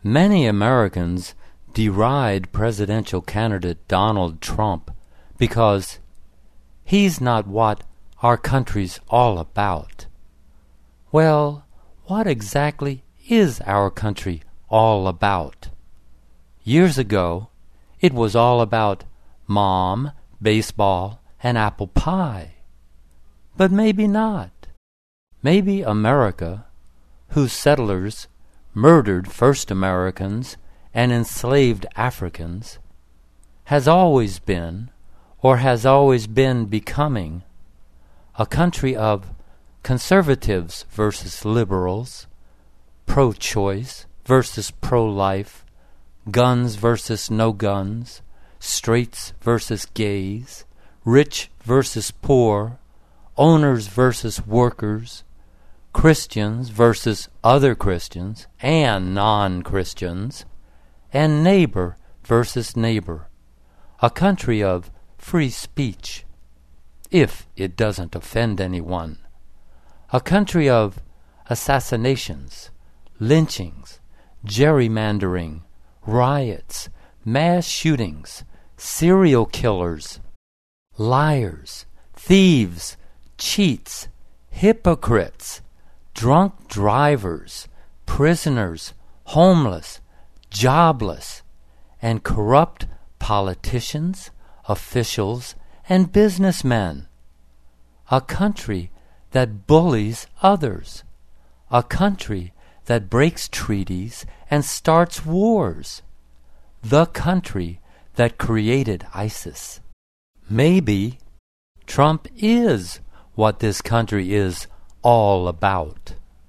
Many Americans deride presidential candidate Donald Trump because he's not what our country's all about. Well, what exactly is our country all about? Years ago, it was all about mom, baseball, and apple pie. But maybe not. Maybe America, whose settlers murdered first Americans and enslaved Africans, has always been, or has always been becoming, a country of conservatives versus liberals, pro-choice versus pro-life, guns versus no guns, straights versus gays, rich versus poor, owners versus workers, Christians versus other Christians and non-Christians, and neighbor versus neighbor, a country of free speech, if it doesn't offend anyone, a country of assassinations, lynchings, gerrymandering, riots, mass shootings, serial killers, liars, thieves, cheats, hypocrites, drunk drivers, prisoners, homeless, jobless, and corrupt politicians, officials, and businessmen. A country that bullies others. A country that breaks treaties and starts wars. The country that created ISIS. Maybe Trump is what this country is all about.